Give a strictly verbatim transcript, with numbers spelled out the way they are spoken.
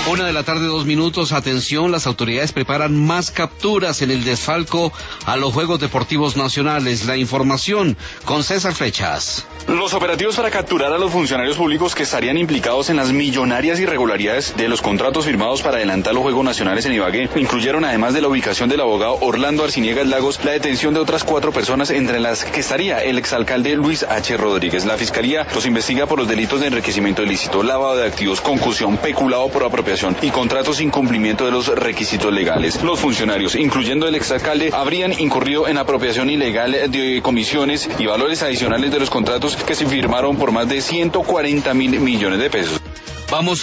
Una de la tarde, dos minutos. Atención, las autoridades preparan más capturas en el desfalco a los Juegos Deportivos Nacionales. La información con César Flechas. Los operativos para capturar a los funcionarios públicos que estarían implicados en las millonarias irregularidades de los contratos firmados para adelantar los Juegos Nacionales en Ibagué incluyeron, además de la ubicación del abogado Orlando Arciniegas Lagos, la detención de otras cuatro personas, entre las que estaría el exalcalde Luis H. Rodríguez. La Fiscalía los investiga por los delitos de enriquecimiento ilícito, lavado de activos, concusión, peculado por apropiación y contratos sin cumplimiento de los requisitos legales. Los funcionarios, incluyendo el exalcalde, habrían incurrido en apropiación ilegal de comisiones y valores adicionales de los contratos que se firmaron por más de ciento cuarenta mil millones de pesos. Vamos